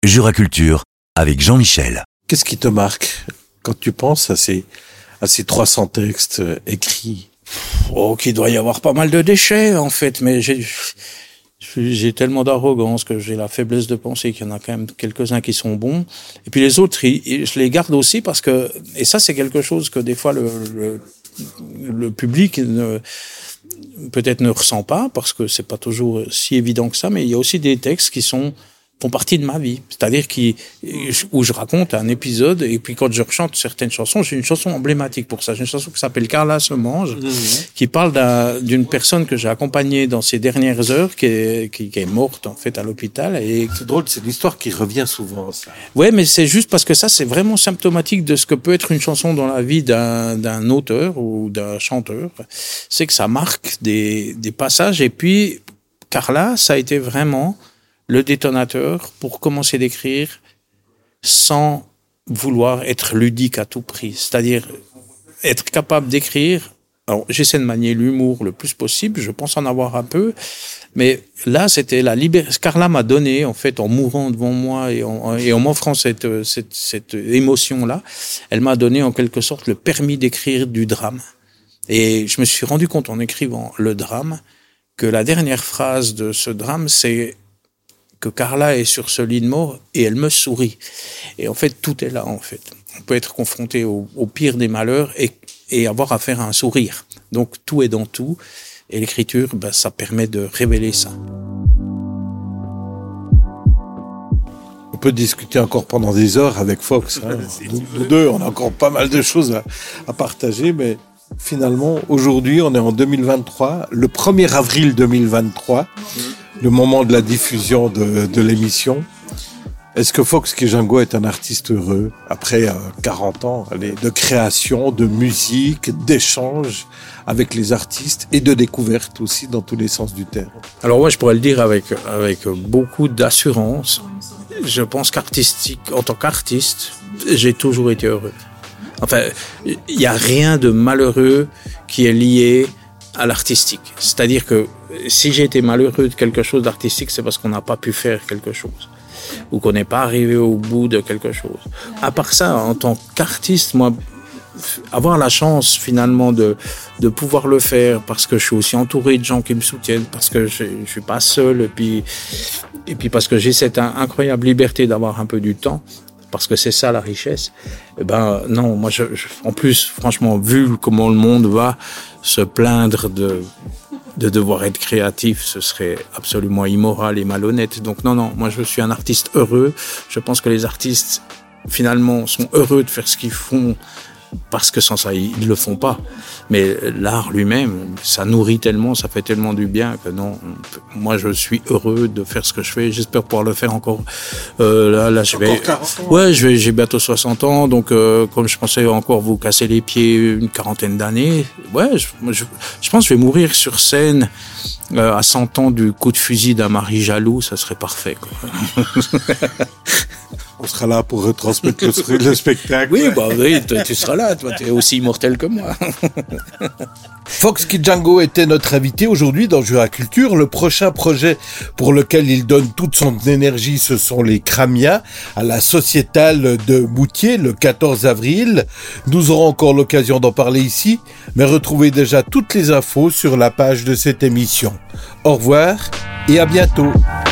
Jura Culture, avec Jean-Michel. Qu'est-ce qui te marque quand tu penses à ces 300 textes écrits? Oh, qu'il doit y avoir pas mal de déchets, en fait, mais j'ai tellement d'arrogance que j'ai la faiblesse de penser qu'il y en a quand même quelques-uns qui sont bons. Et puis les autres, je les garde aussi parce que, et ça c'est quelque chose que des fois le public peut-être ne ressent pas parce que c'est pas toujours si évident que ça, mais il y a aussi des textes qui font partie de ma vie. C'est-à-dire où je raconte un épisode et puis quand je rechante certaines chansons, j'ai une chanson emblématique pour ça. J'ai une chanson qui s'appelle Carla se mange, qui parle d'une personne que j'ai accompagnée dans ses dernières heures, qui est morte, en fait, à l'hôpital. Et c'est drôle, c'est l'histoire qui revient souvent, ça. Ouais, mais c'est juste parce que ça, c'est vraiment symptomatique de ce que peut être une chanson dans la vie d'un auteur ou d'un chanteur. C'est que ça marque des passages et puis, Carla, ça a été vraiment le détonateur pour commencer d'écrire sans vouloir être ludique à tout prix. C'est-à-dire être capable d'écrire. Alors, j'essaie de manier l'humour le plus possible, je pense en avoir un peu, mais là, c'était la liberté. Carla m'a donné, en fait, en mourant devant moi et en m'offrant cette émotion-là, elle m'a donné en quelque sorte le permis d'écrire du drame. Et je me suis rendu compte en écrivant le drame que la dernière phrase de ce drame, c'est que Carla est sur ce lit de mort et elle me sourit. Et en fait, tout est là, en fait. On peut être confronté au pire des malheurs et avoir affaire à un sourire. Donc, tout est dans tout. Et l'écriture, ça permet de révéler ça. On peut discuter encore pendant des heures avec Fox. Hein. Nous deux, on a encore pas mal de choses à partager, mais finalement, aujourd'hui, on est en 2023, le 1er avril 2023, le moment de la diffusion de l'émission. Est-ce que Fox Kijango est un artiste heureux après 40 ans de création, de musique, d'échange avec les artistes et de découverte aussi dans tous les sens du terme? Alors moi, je pourrais le dire avec beaucoup d'assurance. Je pense en tant qu'artiste, j'ai toujours été heureux. Enfin, il n'y a rien de malheureux qui est lié à l'artistique. C'est-à-dire que si j'ai été malheureux de quelque chose d'artistique, c'est parce qu'on n'a pas pu faire quelque chose ou qu'on n'est pas arrivé au bout de quelque chose. À part ça, en tant qu'artiste, moi, avoir la chance finalement de pouvoir le faire parce que je suis aussi entouré de gens qui me soutiennent, parce que je suis pas seul et puis parce que j'ai cette incroyable liberté d'avoir un peu du temps, parce que c'est ça la richesse. Non, moi en plus, franchement, vu comment le monde va, se plaindre de devoir être créatif, ce serait absolument immoral et malhonnête. Donc non, moi je suis un artiste heureux. Je pense que les artistes finalement sont heureux de faire ce qu'ils font parce que sans ça ils le font pas. Mais l'art lui-même, ça nourrit tellement, ça fait tellement du bien que non, moi je suis heureux de faire ce que je fais. J'espère pouvoir le faire encore. Là je vais. 40 ans. Ouais, j'ai bientôt 60 ans, donc comme je pensais encore vous casser les pieds une quarantaine d'années, ouais, je pense que je vais mourir sur scène à 100 ans du coup de fusil d'un mari jaloux, ça serait parfait, quoi. On sera là pour retransmettre le spectacle. Oui, tu seras là, toi, tu es aussi immortel que moi. Fox Kijango était notre invité aujourd'hui dans Jura Culture. Le prochain projet pour lequel il donne toute son énergie, ce sont les Cramias à la Sociétale de Moutier le 14 avril. Nous aurons encore l'occasion d'en parler ici, mais retrouvez déjà toutes les infos sur la page de cette émission. Au revoir et à bientôt.